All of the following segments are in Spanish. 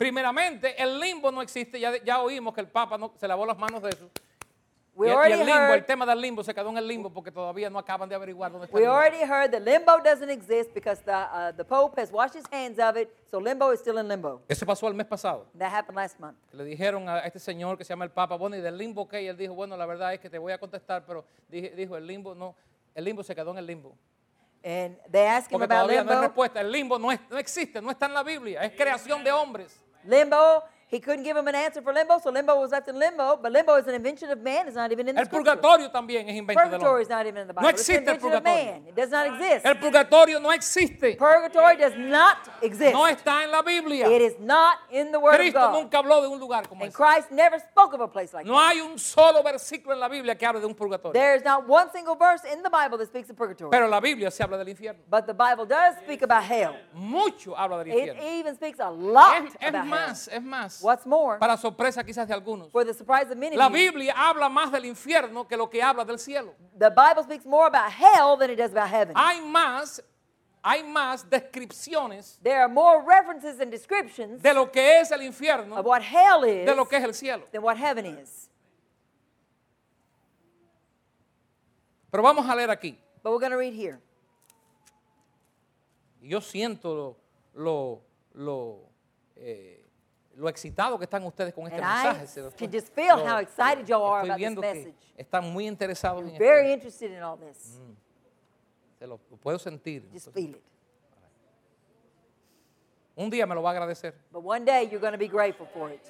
Primeramente, el limbo no existe. Ya oímos que el Papa se lavó las manos de eso. We Y already el limbo, el heard, tema del limbo se quedó en el limbo porque todavía no acaban de averiguar dónde está we el limbo. already heard that limbo doesn't exist because the Pope has washed his hands of it, so limbo is still in limbo. Eso pasó el mes pasado. That happened last month. Le dijeron a este señor que se llama el Papa, bueno, ¿y del limbo qué? Y él dijo, bueno, la verdad es que te voy a contestar, pero dijo, el limbo no, el limbo se quedó en el limbo. And they asked him Porque about todavía no hay limbo. respuesta. El limbo no existe, no está en la Biblia, es creación de hombres. Limbo, he couldn't give him an answer for limbo, so limbo was left in limbo. But limbo is an invention of man. It's not even in the El scripture. purgatorio también es invento del Purgatory is hombre. not even in the No Bible. It's an existe el invention of purgatorio. man. It does not exist. El purgatorio no existe, Purgatory does not exist. no está en la Biblia. It is not in the Word of Cristo God. nunca habló de un lugar como And ese. Christ never spoke of a place like No that. hay un solo versículo en la Biblia que hable de un purgatorio. There is not one single verse in the Bible that speaks of purgatory. Pero la Biblia se habla del infierno. But the Bible does speak about hell. Mucho habla del It infierno. even speaks a lot Es about más, hell. es más. What's more, Para sorpresa quizás de algunos. for the surprise of many La of you, Biblia habla más del infierno que lo que habla del cielo. the Bible speaks more about hell than it does about heaven. Hay más descripciones There are more references and descriptions de lo que es el of infierno what hell is de lo que es el cielo. than what heaven is. Pero vamos a leer aquí. But we're going to read here. Yo siento lo excitado que están ustedes con este And mensaje. I can just feel how excited y'all are Estoy about this viendo que message. están muy interesados en You're very esto. interested in all this. Se lo puedo sentir. Just feel it. Un día me lo va a agradecer. But one day you're going to be grateful for it.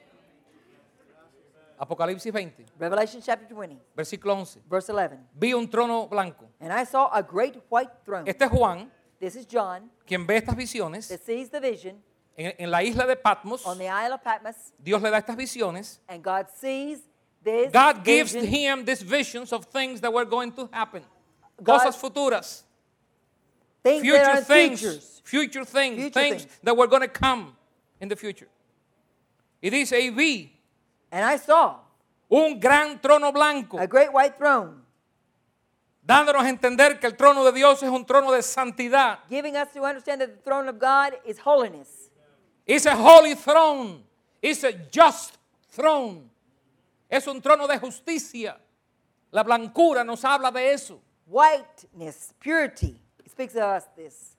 Apocalipsis 20, Revelation chapter 20, versículo 11. verse 11. Vi un trono blanco. And I saw a great white throne. Este es Juan, This is John quien ve estas visiones. that sees the vision En la isla de Patmos, on the Isle of Patmos. Dios le da estas visiones. And God sees this God gives vision. him these visions of things that were going to happen. God- Cosas futuras. Things that are Future things. Future Things things. that were going to come in the future. Y dice, y vi And I saw un gran trono blanco, a great white throne, dándonos a entender que el trono de Dios es un trono de santidad. giving us to understand that the throne of God is holiness. It's a holy throne. It's a just throne. Es un trono de justicia. La blancura nos habla de eso. Whiteness, purity. It speaks of us this.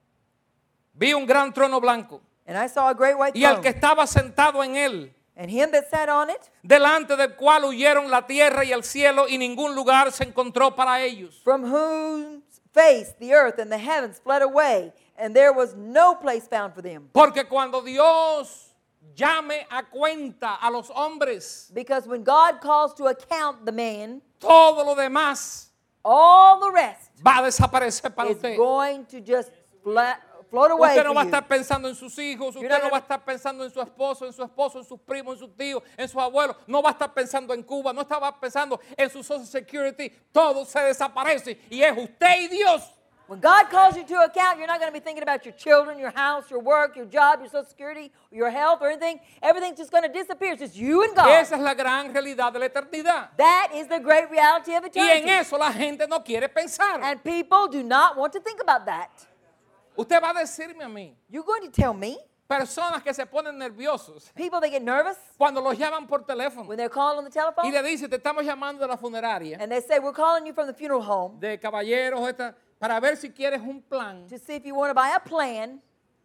Vi un gran trono blanco And I saw a great white y el throne. que estaba sentado en él, And him that sat on it, delante del cual huyeron la tierra y el cielo y ningún lugar se encontró para ellos. from whose face the earth and the heavens fled away, and there was no place found for them. Porque cuando Dios llame a cuenta a los hombres, Because when God calls to account the man, todo lo demás all the rest va a desaparecer para is usted. going to just float away Usted no va a from estar you. pensando en sus hijos, You're usted not no va a gonna- estar pensando en su esposo, en sus primos, en sus tíos, en sus abuelos, no va a estar pensando en Cuba, no estaba pensando en su Social Security, todo se desaparece y es usted y Dios. When God calls you to account, you're not going to be thinking about your children, your house, your work, your job, your Social Security, your health, or anything. Everything's just going to disappear. It's just you and God. Esa es la gran realidad de la eternidad. That is the great reality of Y en eternity. eso la gente no quiere pensar. And people do not want to think about that. Usted va a decirme a mí, You're going to tell me, personas que se ponen nerviosos people that get nervous cuando los llaman por teléfono when they're calling on the y telephone, le dicen, te estamos llamando de la funeraria, and they say, we're calling you from the funeral home de caballeros, para ver si quieres un plan. to see if you want to buy a plan,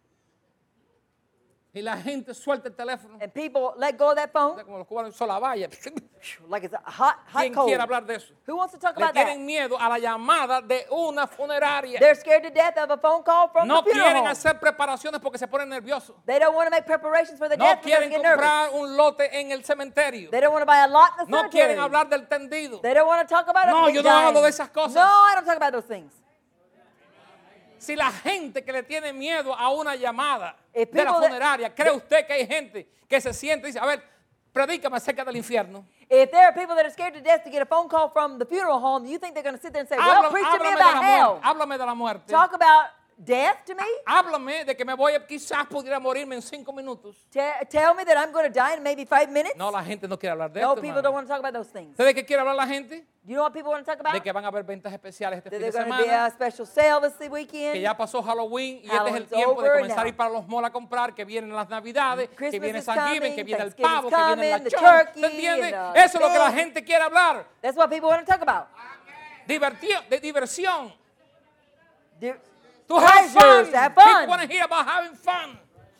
Y la gente suelta el teléfono. and people let go of that phone Como los cubanos, sola vaya. like it's a hot ¿Quién coal. quiere hablar de eso? Who wants to talk Le about that? tienen miedo a la llamada de una funeraria. They're scared to death of a phone call from No the funeral quieren home. hacer preparaciones porque se ponen nerviosos. They don't want to make preparations for the No death because they quieren get nervous. comprar un lote en el cementerio. They don't want to buy a lot in the No cemetery. quieren hablar del tendido. They don't want to talk about No, it. yo no hablo de esas cosas. No, I don't talk about those things. Si la gente que le tiene miedo a una llamada If de la people that- funeraria, ¿cree usted que hay gente que se siente y dice, a ver, predícame acerca del infierno? If there are people that are scared to death to get a phone call from the funeral home, you think they're going to sit there and say, well, preach to me Háblame de about la hell. muerte. Háblame de la muerte. Talk about death to me? Háblame de que me voy a, quizás pudiera morirme en 5 minutos. Tell me that I'm going to die in maybe 5 minutes? No, la gente no quiere hablar de No, esto, people hermano. don't want to talk about those things. ¿Sabe de qué quiere hablar la gente? You know what people want to talk about? De que van a haber ventas especiales este That fin de there's going to be a semana, special sale this que weekend. ya pasó Halloween y este es el Halloween's tiempo de over comenzar a now. ir para los malls a comprar, que vienen las Navidades, que Christmas viene is Thanksgiving, coming, que viene el Thanksgiving's pavo, que viene el coming, the lachón. turkey ¿Se entiende? and, Eso es lo que la fish. gente quiere hablar. That's what people want to talk about. De diversión. Di- To have fun. Pleasures, to have People fun. want to hear about having fun.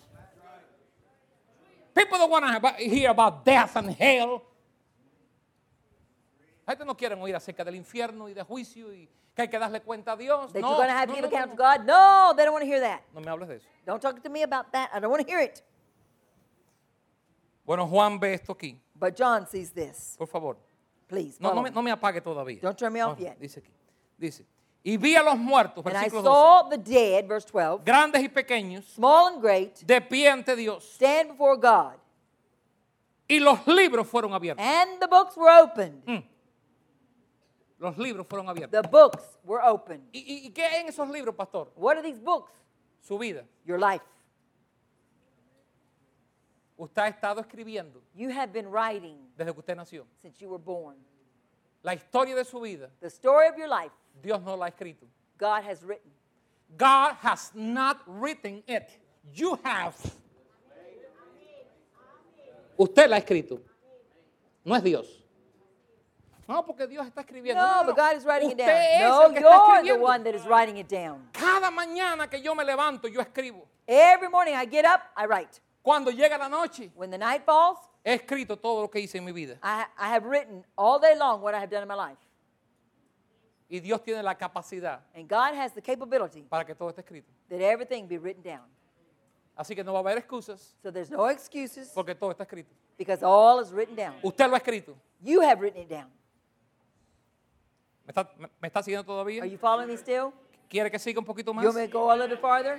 People don't want to hear about death and hell. La gente no quiere oír acerca del infierno y de juicio y que hay que darle cuenta a Dios. That No, you're going to have no, to give no, account no. to God? No, they don't want to hear that. No me hables de eso. Don't talk to me about that. I don't want to hear it. Bueno, Juan ve esto aquí, But John sees this. por favor. Please, No, follow no me apague todavía. Don't turn me off No, yet. dice aquí. Dice, y vi a los muertos, And I versículo 12, saw the dead, verse 12, grandes y pequeños, small and great, de pie ante Dios. stand before God. Y los libros fueron abiertos. And the books were opened. Los libros fueron abiertos. The books were opened. ¿Y qué hay en esos libros, pastor? What are these books? Su vida. Your life. Usted ha estado escribiendo You have been writing desde que usted nació. since you were born. La historia de su vida, The story of your life, Dios no la ha escrito. God has written. God has not written it. You have. Usted la ha escrito. No es Dios. No, porque Dios está escribiendo. No, but God is writing it Usted down. es No, el que está you're the escribiendo. one that is writing it down. Cada mañana que yo me levanto, yo escribo. Every morning I get up, I write. Cuando llega la noche, When the night falls, he escrito todo lo que hice en mi vida. I have written all day long what I have done in my life. Y Dios tiene la capacidad And God has the capability para que todo esté escrito. that everything be written down. Así que no va a haber excusas So there's no excuses porque todo está escrito. because all is written down. Usted lo ha escrito. You have written it down. ¿Me está siguiendo todavía? Are you following me still? ¿Quiere que siga un poquito You más? want me to go a little bit farther?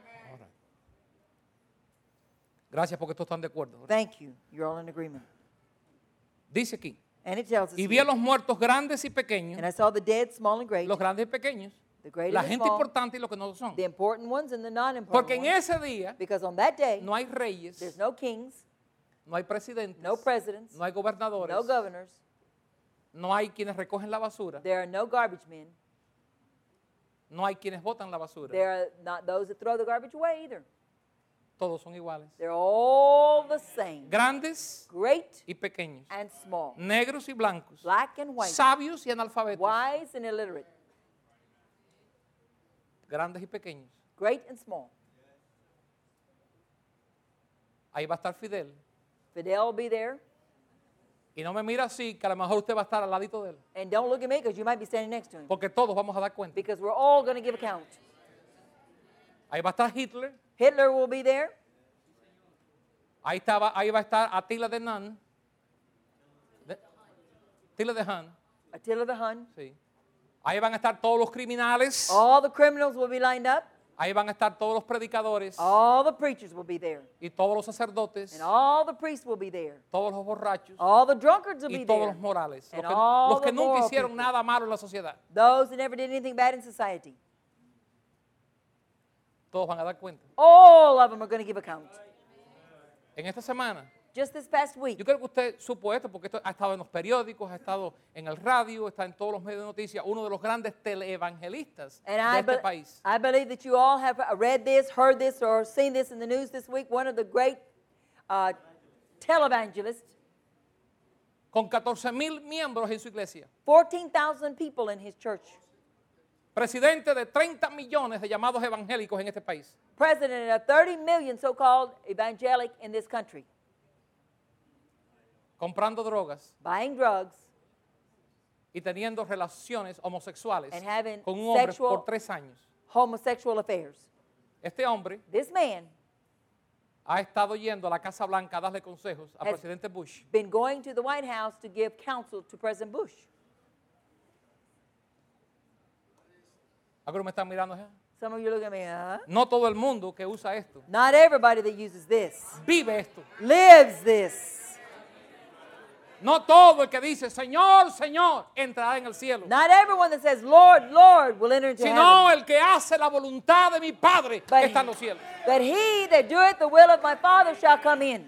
Gracias porque todos están de acuerdo. Thank you. You're all in agreement. Dice aquí. And it tells us Y vi a here, los muertos grandes y pequeños, and I saw the dead, small and great, los grandes y pequeños, the great la and the gente small, importante y los que no lo son. the important ones and the Porque non-important en ones. ese día Because on that day, no hay reyes, there's no kings, no hay presidentes, no presidents, no hay gobernadores, no governors, no hay quienes recogen la basura, there are no garbage men, no hay quienes botan la basura. there are not those that throw the garbage away either. Todos son iguales. They're all the same, Grandes great y pequeños, and small, negros y blancos, black and white, sabios y analfabetos, wise and illiterate, grandes y pequeños. great and small. Ahí va a estar Fidel. Fidel will be there. Y no me mira así, que a lo mejor usted va a estar al ladito de él. And don't look at me because you might be standing next to him. Porque todos vamos a dar cuenta. Because we're all going to give account. Ahí va a estar Hitler. Hitler will be there. Ahí va a estar Attila de Nun. Attila de Hun. Attila the Hun. Sí. Ahí van a estar todos los criminales. All the criminals will be lined up. Ahí van a estar todos los predicadores. All the preachers will be there. Y todos los sacerdotes. And all the priests will be there. Todos los borrachos. All the drunkards will Y be todos there. los morales. And Los que, all los que the nunca moral hicieron people. nada malo en la sociedad. Those that never did anything bad in society. Todos van a dar cuenta. All of them are going to give account. En esta semana, Just this past week, yo creo que usted supo esto porque esto ha estado en los periódicos, ha estado en el radio, está en todos los medios de noticias, uno de los grandes teleevangelistas and de este país. I believe that you all have read this, heard this, or seen this in the news this week. One of the great televangelists, Con 14,000 miembros en su iglesia. 14,000 people in his church. Presidente de 30 millones de llamados evangélicos en este país. President of 30 million so-called evangelic in this country. Comprando drogas Buying drugs y teniendo relaciones homosexuales and having con un hombre sexual- por 3 años. homosexual affairs. Este hombre This man ha estado yendo a la Casa Blanca a darle consejos al Has- presidente Bush. been going to the White House to give counsel to President Bush. ¿Algunos me están mirando? Some of you look at me, huh? No todo el mundo que usa esto Not everybody that uses this vive esto. lives this. No todo el que dice, Señor, Señor, entrará en el cielo. Not everyone that says, Lord, Lord, will enter into Sino heaven. el que hace la voluntad de mi Padre que But está en los cielos. But he that doeth the will of my Father shall come in.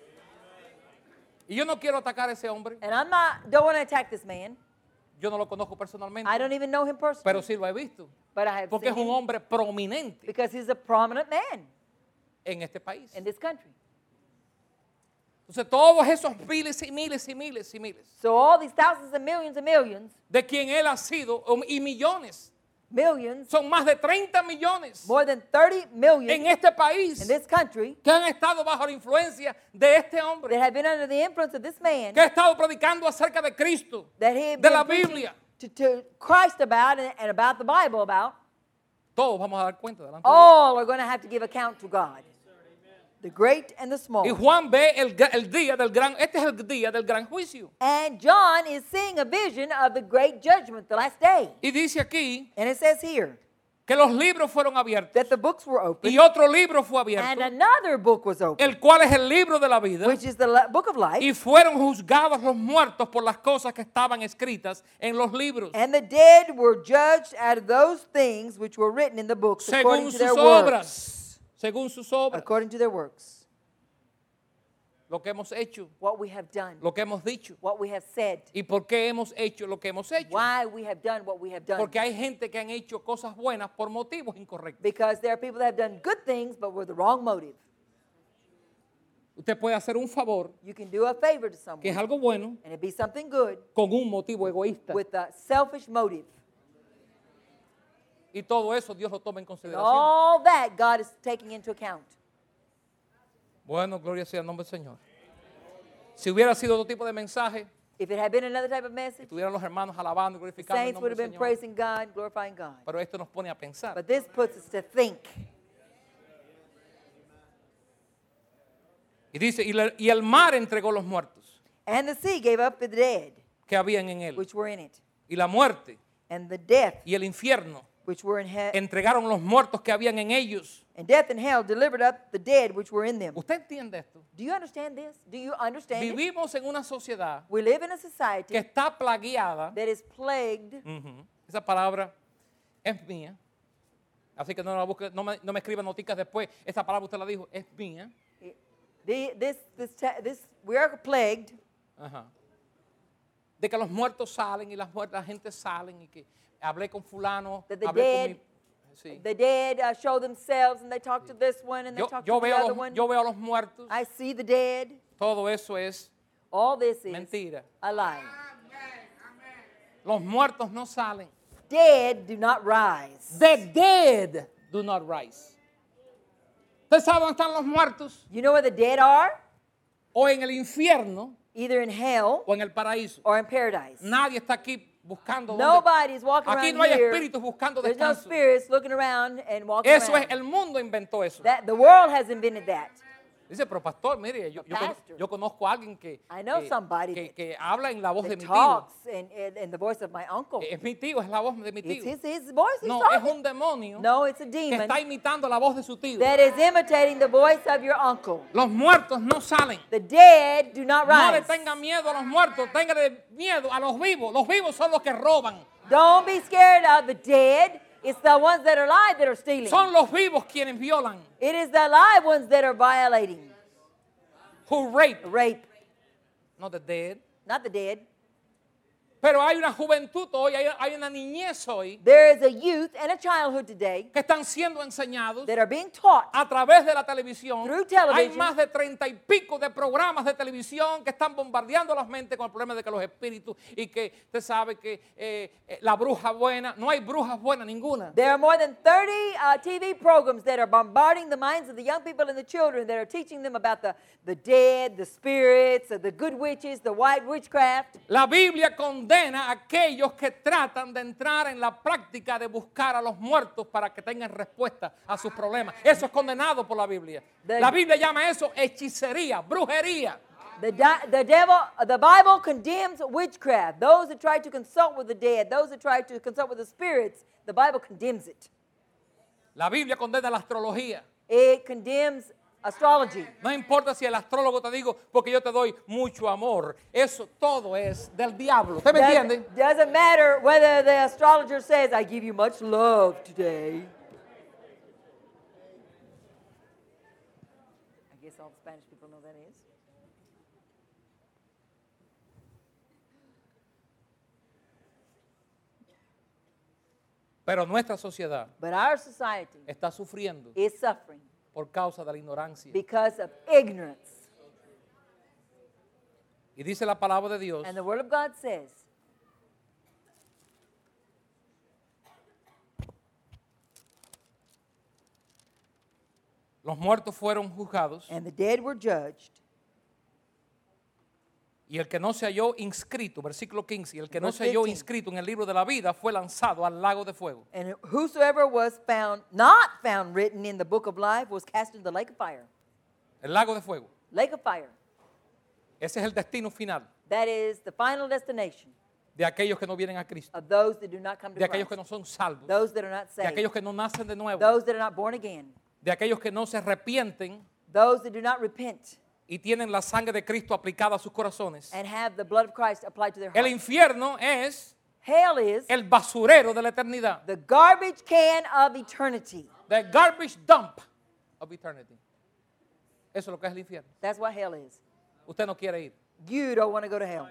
Y yo no quiero atacar a ese hombre. And don't want to attack this man. Yo no lo conozco personalmente. I don't even know him personally. Pero sí lo he visto. But I have Porque seen es un him hombre prominente because he's a prominent man en este país. in this country. Entonces todos esos miles y miles y miles y miles So all these thousands and millions, de quien él ha sido y millones, millions, son más de 30 millones more than 30 million en este país in this country que han estado bajo la influencia de este hombre, that have been under the influence of this man, que ha estado predicando acerca de Cristo, that he had de la been preaching Biblia. to Christ about and about the Bible about. Todos vamos a dar cuenta delante de Dios. All are going to have to give account to God. The great and the small. Y Juan ve el día del gran, este es el día del gran juicio. And John is seeing a vision of the great judgment, the last day. Y dice aquí And it says here que los libros fueron abiertos that the books were opened, y otro libro fue and abierto, another book was opened, el cual es el libro de la vida, which is the book of life. y fueron juzgados los muertos por las cosas que estaban escritas en los libros, And the dead were judged out of those things which were written in the books according según to sus their works. obras. Según sus obras, According to their works. lo que hemos hecho, What we have done, lo que hemos dicho. what we have said, ¿Y por qué hemos hecho lo que hemos hecho? why we have done what we have done. Porque hay gente que han hecho cosas buenas por motivos incorrectos. Because there are people that have done good things but with the wrong motive. Usted puede hacer un favor, You can do a favor to someone que es algo bueno, and it be something good con un motivo egoísta. with a selfish motive. Y todo eso Dios lo toma en And consideración. all that God is taking into account. Bueno, gloria sea el nombre del Señor. Si hubiera sido otro tipo de mensaje, If it had been another type of message, estuvieran los hermanos alabando y glorificando el saints would nombre have del been Señor. praising God, glorifying God. Pero esto nos pone a pensar. But this puts us to think. Y dice, y el mar entregó los muertos And the sea gave up the dead que habían en él. which were in it, Y la muerte and the death y el infierno which were in hell, entregaron los muertos que habían en ellos. and death and hell delivered up the dead which were in them. ¿Usted entiende esto? Do you understand this? Do you understand it? Vivimos en una sociedad We live in a que society está plagueada. that is plagued. Ujú. Esa palabra es mía. Así que no la busque, no me escriba noticas después. Esa palabra usted la dijo, es mía. We are plagued Ajá. De que los muertos salen y la gente salen y que hablé con fulano, That the hablé dead- con mi... Sí. The dead show themselves and they talk to this one and they talk Yo to the other veo, one. yo veo a los muertos. I see the dead. Todo eso es All this is mentira. a lie. Los muertos no salen. Dead do not rise. The dead do not rise. ¿Usted sabe dónde están los muertos? You know where the dead are? O en el infierno Either in hell o en el paraíso. or in paradise. Nadie está aquí buscando dónde. Nobody's walking Aquí around no hay here. espíritus buscando There's no descanso. spirits looking around and walking Eso es, around. el mundo inventó eso. The world has invented that. Dice, pero pastor, mire, yo conozco a alguien que, I know somebody que habla en la voz de That mi tío. talks in the voice of my uncle. Es mi tío, es la voz de mi It's tío. his voice he's No, es talking. un demonio No, it's a que demon está imitando la voz de su tío. that is imitating the voice of your uncle. Los muertos no salen. The dead do not No le rise. tenga miedo a los muertos, tenga miedo a los vivos. Los vivos son los que roban. Don't be scared of the dead. It's the ones that are alive that are stealing. Son los vivos quienes violan. It is the alive ones that are violating. Who rape, Rape, not the dead. not the dead. Pero hay una juventud hoy, hay una niñez hoy There is a youth and a childhood today que están siendo enseñados that are being taught a través de la televisión. Through Hay television. más de 30 y pico de programas de televisión que están bombardeando las mentes con el problema de que los espíritus y que usted sabe que la bruja buena, no hay brujas buenas ninguna. There are more than 30 TV programs that are bombarding the minds of the young people and the children that are teaching them about the dead, the spirits, the good witches, the white witchcraft. La Biblia condena a aquellos que tratan de entrar en la práctica de buscar a los muertos para que tengan respuesta a sus problemas. Eso es condenado por la Biblia. La Biblia llama eso hechicería, brujería. The Bible condemns witchcraft. Those that try to consult with the dead, those that try to consult with the spirits, the Bible condemns it. La Biblia condena la astrología. It condemns astrology. No importa si el astrólogo te digo, porque yo te doy mucho amor. Eso todo es del diablo. ¿Usted me entiende? Doesn't matter whether the astrologer says, I give you much love today. I guess all the Spanish people know that is. Pero nuestra sociedad But our society está sufriendo is suffering por causa de la ignorancia. because of ignorance. Y dice la palabra de Dios And the Word of God says, los muertos fueron juzgados and the dead were judged, y el que no se halló inscrito, versículo 15, y el que no Verse se halló 15. inscrito en el libro de la vida fue lanzado al lago de fuego. and whosoever was found not found written in the book of life was cast into the lake of fire. El lago de fuego. Lake of fire. Ese es el destino final That is the final destination de aquellos que no vienen a Cristo, of those that do not come to de aquellos Christ, que no son salvos, those that are not de saved, aquellos que no nacen de nuevo, those that are not born again, de aquellos que no se arrepienten those that do not repent y tienen la sangre de Cristo aplicada a sus corazones. and have the blood of Christ applied to their El heart. infierno es Hell is el basurero de la eternidad, the garbage can of eternity. the garbage dump of eternity. Eso es lo que es el infierno. That's what hell is. Usted no quiere ir. You don't want to go to hell.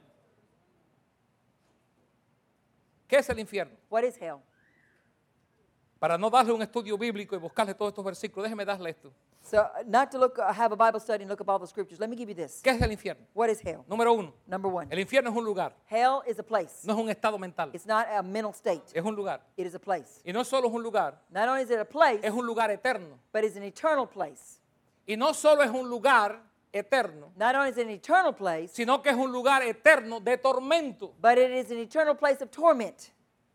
¿Qué es el infierno? What is hell? Para no darle un estudio bíblico y buscarle todos estos versículos, déjeme darle esto. So, not to have a Bible study and look up all the scriptures. Let me give you this. ¿Qué es el infierno? What is hell? Número uno, Number one, el infierno es un lugar, hell is a place. no es un estado mental, It's not a mental state. es un lugar. It is a place. Y no solo es un lugar, Not only is it a place, es un lugar eterno. but it's an eternal place. Y no solo es un lugar eterno, Not only is it an eternal place, sino que es un lugar eterno de tormento. but it is an eternal place of torment.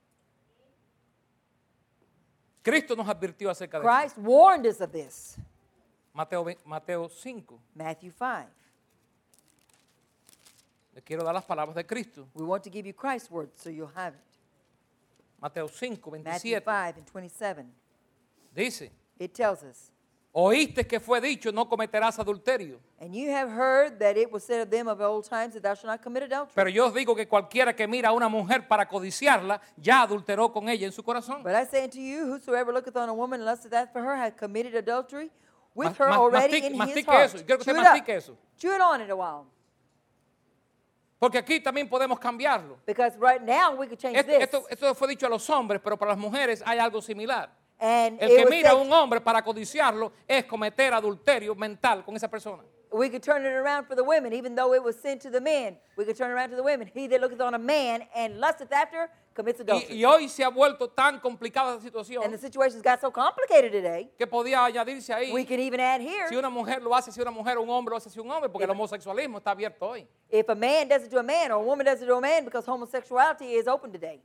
Cristo nos advirtió acerca de esto. Christ warned us of this. Mateo 5. Matthew 5. Le quiero dar las palabras de Cristo. We want to give you Christ's word so you'll have it. Mateo 5, Matthew 27. 5 and 27. Dice, It tells us, oíste que fue dicho, no cometerás adulterio. and you have heard that it was said of them of old times that thou shalt not commit adultery. Pero yo os digo que cualquiera que mira a una mujer para codiciarla, ya adulteró con ella en su corazón. But I say unto you, whosoever looketh on a woman and lusteth after her hath committed adultery with Mas- her mas- already mastique- in his mastique heart. eso. Yo quiero que Chew usted it up. mastique eso. Chew it on it a while. Porque aquí también podemos cambiarlo. Because right now we could change this. Esto fue dicho a los hombres, pero para las mujeres hay algo similar. And El it que was mira a said- un hombre para codiciarlo es cometer adulterio mental con esa persona. we could turn it around for the women, even though it was sent to the men. We could turn it around to the women. He that looketh on a man and lusteth after commits adultery. Y hoy se ha vuelto tan complicada la situación And the situation's got so complicated today, que podía añadirse ahí, we can even add here, si una mujer lo hace, si una mujer, un hombre lo hace, si un hombre, porque el homosexualismo está abierto hoy. if a man does it to a man or a woman does it to a man, because homosexuality is open today.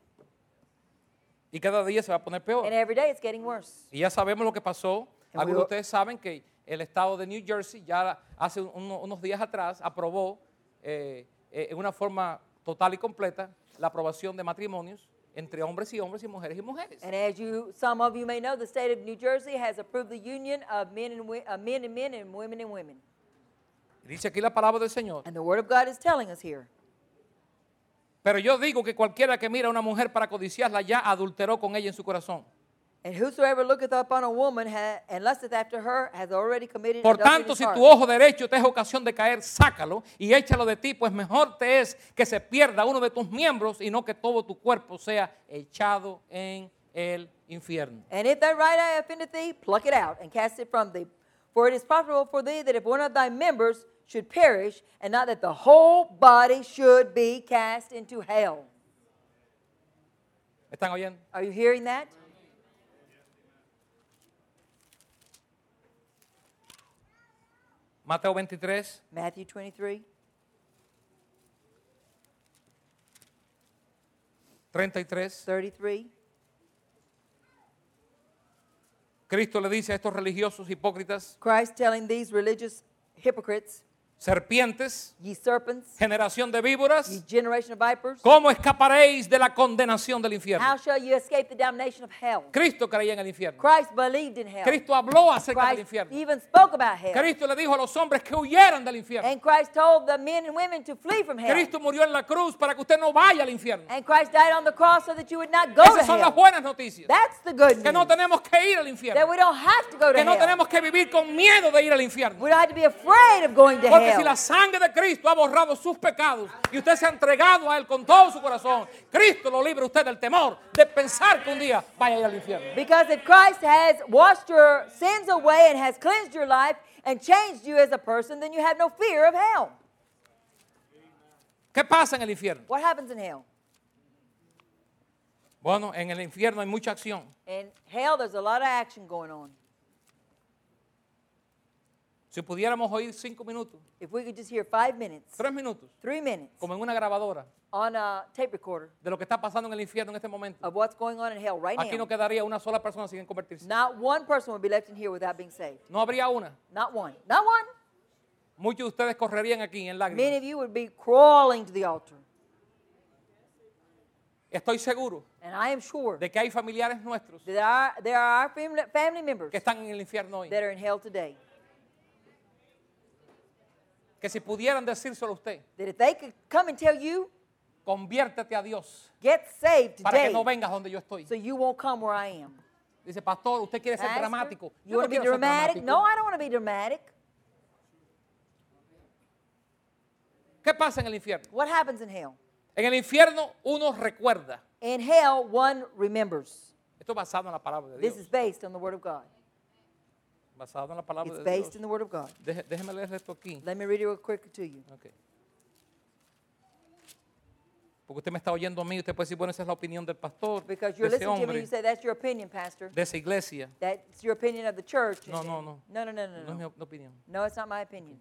Y cada día se va a poner peor. And every day it's getting worse. Y ya sabemos lo que pasó. And Algunos we- de ustedes saben que el estado de New Jersey ya hace unos días atrás aprobó en una forma total y completa la aprobación de matrimonios entre hombres y hombres y mujeres y mujeres. And as some of you may know, the state of New Jersey has approved the union of men and men and women and women. Y dice aquí la palabra del Señor. And the Word of God is telling us here. Pero yo digo que cualquiera que mira a una mujer para codiciarla ya adulteró con ella en su corazón. And whosoever looketh upon a woman and lusteth after her has already committed Por adultery in tanto, his si heart. tu ojo derecho te es ocasión de caer, sácalo y échalo de ti, pues mejor te es que se pierda uno de tus miembros y no que todo tu cuerpo sea echado en el infierno. And if thy right eye offendeth thee, pluck it out and cast it from thee. For it is profitable for thee that if one of thy members should perish, and not that the whole body should be cast into hell. ¿Me están oyendo? Are you hearing that? Mateo 23, Matthew 23, 33. 33. Cristo le dice a estos religiosos hipócritas, Christ telling these religious hypocrites, serpientes, ye serpents, generación de ye víboras, generation of vipers. ¿cómo escaparéis de la condenación del infierno? How shall you escape the damnation of hell? Cristo creía en el infierno. Christ believed in hell. Cristo habló acerca del Christ infierno. even spoke about hell. Cristo le dijo a los hombres que huyeran del infierno. And Christ told the men and women to flee from hell. Cristo murió en la cruz para que usted no vaya al infierno. And Christ died on the cross so that you would not go to Esas son las hell. buenas noticias. That's the good Que no news. tenemos que ir al That infierno. we don't have to go to Que no hell. tenemos que vivir con miedo de ir al infierno. We don't have to be afraid of going to Porque si hell. la sangre de Cristo ha borrado sus pecados y usted se ha entregado a Él con todo su corazón, Cristo lo libre a usted del temor de pensar que un día vaya a ir al infierno. Because if Christ has washed your sins away and has cleansed your life and changed you as a person, then you have no fear of hell. ¿Qué pasa en el infierno? What happens in hell? Bueno, en el infierno hay mucha acción. In hell, there's a lot of action going on. Si pudiéramos oír 5 minutos, If we could just hear 5 minutes, 3 minutos, 3 minutes como en una grabadora, on a tape recorder de lo que está pasando en el infierno en este momento, of what's going on in hell right aquí no now, quedaría una sola persona sin convertirse. not one person will be left in here without being saved. No habría una. Not one. Not one. Muchos de ustedes correrían aquí en Many lágrimas. of you would be crawling to the altar. Estoy seguro And I am sure de que hay familiares nuestros that there are our family members que están en el infierno hoy. that are in hell today. Que si pudieran decírselo a usted, That if they could come and tell you, conviértete a Dios get saved para que today no vengas donde yo estoy. so you won't come where I am. Dice, pastor, usted quiere ser Pastor, dramático. you Yo want no to be quiero ser dramatic? dramático. No, I don't want to be dramatic. ¿Qué pasa en el infierno? What happens in hell? En el infierno uno recuerda. In hell, one remembers. Esto es basado en la palabra de This Dios. is based on the Word of God. Basado en la palabra It's de based Dios. in the Word of God. Déjeme leer esto aquí. Let me read it real quick to you. Ok. Porque usted me está oyendo a mí, usted puede decir, bueno, esa es la opinión del pastor, de Because you're ese listening to me and hombre, you say, that's your opinion, Pastor. de esa iglesia. That's your opinion of the church. No, And- no, no. No, no, no, No no, es mi no. opinión. No, it's not my opinion.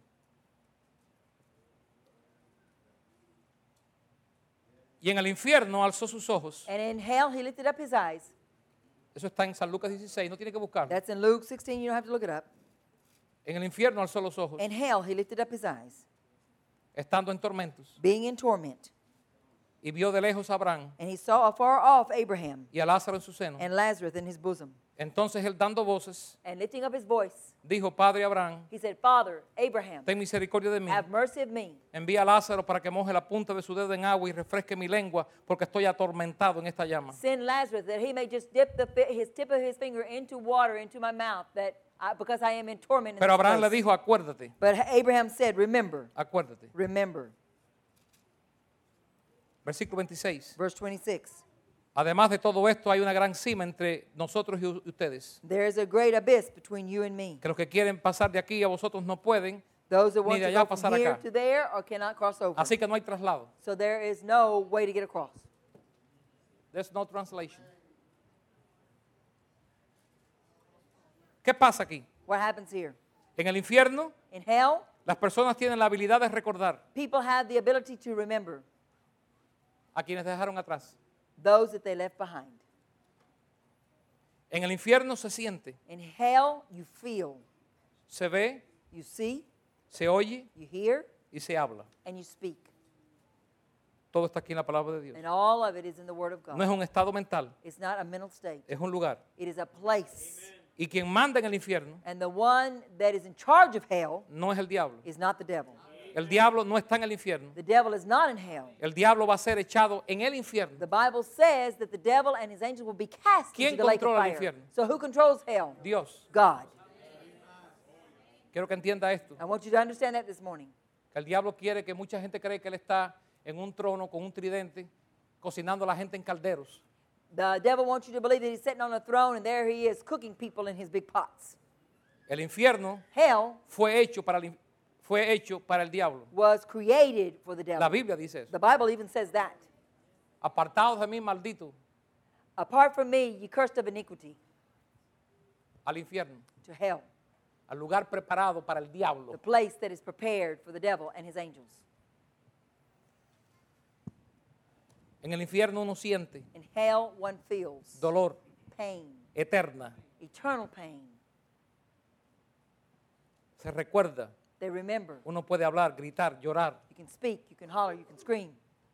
Y en el infierno alzó sus ojos. And in hell, he lifted up his eyes. Eso está en San Lucas 16, no tiene que buscarlo. That's in Luke 16. You don't have to look it up. En el infierno alzó los ojos, In hell, he lifted up his eyes, estando en tormentos. being in torment. Y vio de lejos a Abraham And he saw afar off Abraham y a Lázaro en su seno. and Lazarus in his bosom. Entonces él, dando voces, And lifting up his voice, dijo, Padre Abraham, he said, Father, Abraham, ten misericordia de mí. have mercy of me. Envía a Lázaro para que moje la punta de su dedo en agua y refresque mi lengua, porque estoy atormentado en esta llama. Send Lazarus that he may just dip his tip of his finger into water into my mouth, because I am in torment in Pero this Abraham le place. dijo, acuérdate, But Abraham said, remember, acuérdate. remember. Versículo 26. Verse 26. Además de todo esto, hay una gran cima entre nosotros y ustedes. There is a great abyss between you and me. Que los que quieren pasar de aquí a vosotros no pueden, Those that ni want de to allá go pasar from here acá. to there or cannot cross over. Así que no hay traslado. So there is no way to get across. There's no translation. ¿Qué pasa aquí? What happens here? En el infierno, In hell, las personas tienen la habilidad de recordar people have the ability to remember a quienes dejaron atrás. those that they left behind. En el infierno se siente, In hell, you feel, se ve, you see, se oye you hear, y se habla. and you speak. Todo está aquí en la palabra de Dios. And all of it is in the Word of No es God. un estado mental, It's not a mental state. es un lugar. It is a place. Y quien manda en el infierno And the one that is in charge of hell no es el diablo. is not the devil. El diablo no está en el infierno. The devil is not in hell. El diablo va a ser echado en el infierno. The Bible says that the devil and his angels will be cast ¿Quién into the lake of controla el fire. infierno? So who controls hell? Dios. God. Quiero que entienda esto. I want you to understand that this morning. Que el diablo quiere que mucha gente cree que él está en un trono con un tridente, cocinando a la gente en calderos. The devil wants you to believe that he's sitting on a throne and there he is cooking people in his big pots. El infierno Hell fue hecho para el diablo. was created for the devil. La Biblia dice eso. The Bible even says that. Apartados de mí, maldito, Apart from me, ye cursed of iniquity, al infierno, to hell, al lugar preparado para el the diablo. place that is prepared for the devil and his angels. En el infierno uno siente In hell, one feels dolor, pain, eterna. eternal pain. Se recuerda They remember. Uno puede hablar, gritar, llorar. You can speak, you can holler, you can scream.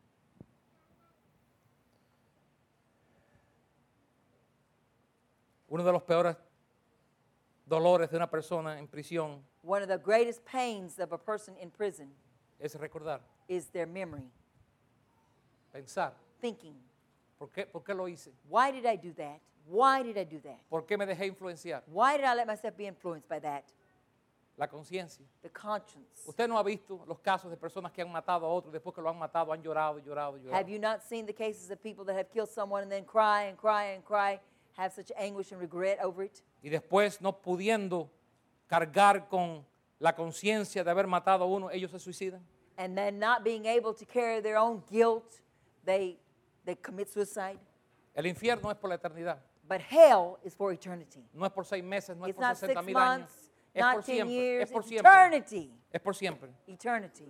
Uno de los peores dolores de una persona en prisión One of the greatest pains of a person in prison es recordar, is their memory, pensar. thinking, ¿Por qué lo hice? why did I do that? Why did I do that? ¿Por qué me dejé influenciar? Why did I let myself be influenced by that? La conciencia. The conscience. Usted no ha visto los casos de personas que han matado a otros, después que lo han matado han llorado, llorado, llorado. Have you not seen the cases of people that have killed someone and then cry and cry and cry, have such anguish and regret over it? Y después, no pudiendo cargar con la conciencia de haber matado a uno, ellos se suicidan. And then not being able to carry their own guilt, they commit suicide. El infierno es por la eternidad. But hell is for eternity. No es por 6 meses, no es It's por not 6 60,000 años. months, Es not por 10 siempre. years, Es por it's siempre. eternity. Es por siempre. Eternity.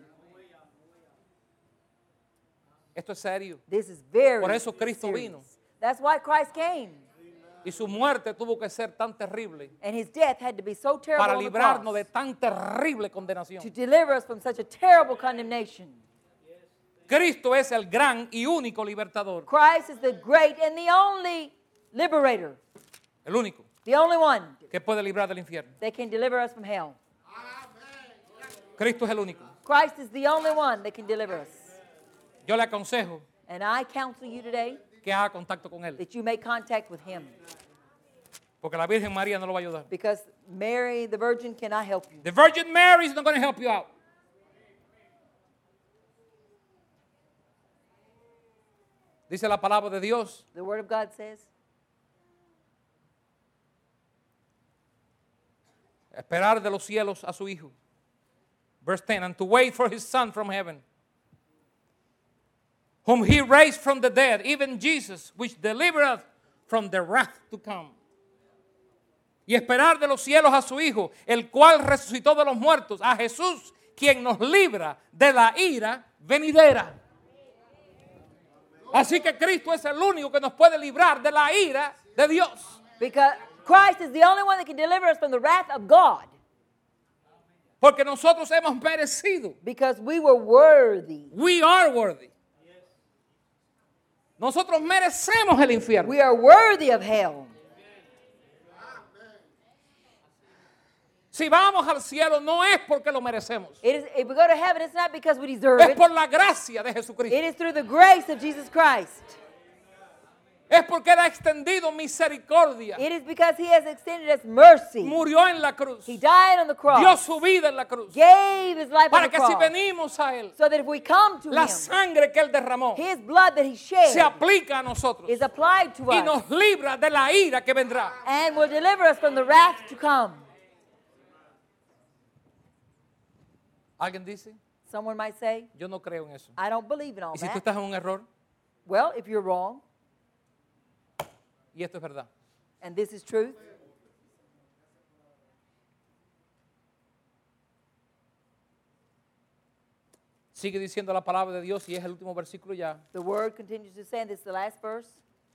Esto es serio. This is very Por eso Cristo serious. vino. That's why Christ came. Y su muerte tuvo que ser tan terrible And his death had to be so terrible para on the librarnos cross de tan terrible condenación. to deliver us from such a terrible condemnation. Cristo es el gran y único libertador. Christ is the great and the only liberator, El único the only one que puede librar del infierno. that can deliver us from hell. Cristo es el único. Christ is the only one that can deliver us. Yo le aconsejo And I counsel you today que haga contacto con Él. that you make contact with him, Porque la Virgen María no lo va a ayudar. because Mary, the Virgin, cannot help you. The Virgin Mary is not going to help you out. Dice la palabra de Dios The Word of God says, esperar de los cielos a su Hijo. Verse 10, and to wait for his Son from heaven, whom he raised from the dead, even Jesus, which delivereth from the wrath to come. Y esperar de los cielos a su Hijo, el cual resucitó de los muertos, a Jesús, quien nos libra de la ira venidera. Así que Cristo es el único que nos puede librar de la ira de Dios. because Christ is the only one that can deliver us from the wrath of God, Porque nosotros hemos merecido. because we were worthy. We are worthy. Nosotros merecemos el infierno. We are worthy of hell. Si vamos al cielo no es porque lo merecemos. It is, if we go to heaven, it's not because we deserve Es it. por la gracia de Jesucristo. It is through the grace of Jesus Christ. Es porque Él ha extendido misericordia. It is because he has extended us mercy. Murió en la cruz. He died on the Dio cross, su vida en la cruz. gave his life on Para the que si cross, venimos a Él, so that if we come to la him, sangre que Él derramó his blood that he se shed aplica a nosotros is applied to y us nos libra de la ira que vendrá. and will deliver us from the wrath to come. ¿Alguien dice? Someone might say, Yo no creo en eso. I don't believe in all Y si tú that. estás en un error, Well, if you're wrong, y esto es verdad, and this is truth, sigue diciendo la palabra de Dios y es el último versículo ya. the word continues to say, and this is the last verse,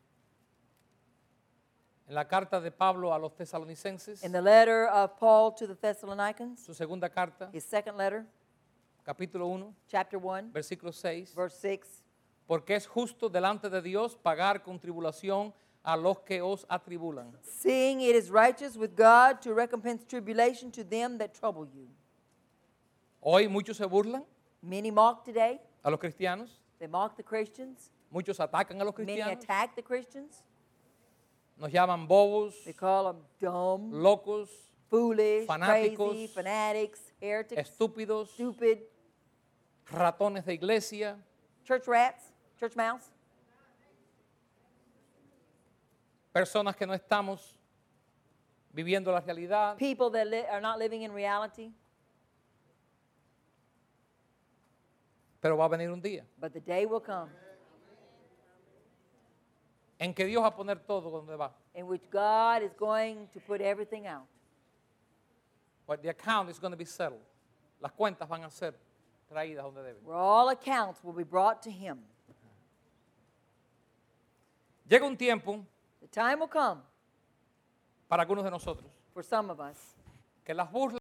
En la carta de Pablo a los tesalonicenses, in the letter of Paul to the Thessalonians, su segunda carta, his second letter, capítulo 1, chapter 1, versículo 6. verse 6. Porque es justo delante de Dios pagar con tribulación a los que os atribulan. Seeing it is righteous with God to recompense tribulation to them that trouble you. Hoy muchos se burlan Many mock today. a los cristianos, They mock the Christians. muchos atacan a los Many cristianos, attack the Christians. nos llaman bobos, They call them dumb, locos, foolish, fanáticos, crazy, fanatics, heretics, estúpidos, stupid, ratones de iglesia, church rats, church mouse. personas que no estamos viviendo la realidad. People that are not living in reality. Pero va a venir un día But the day will come en que Dios va a poner todo donde va. in which God is going to put everything out. But the account is going to be settled. Las cuentas van a ser traídas donde deben. Where all accounts will be brought to him. Llega un tiempo The time will come para algunos de nosotros for some of us que las burlas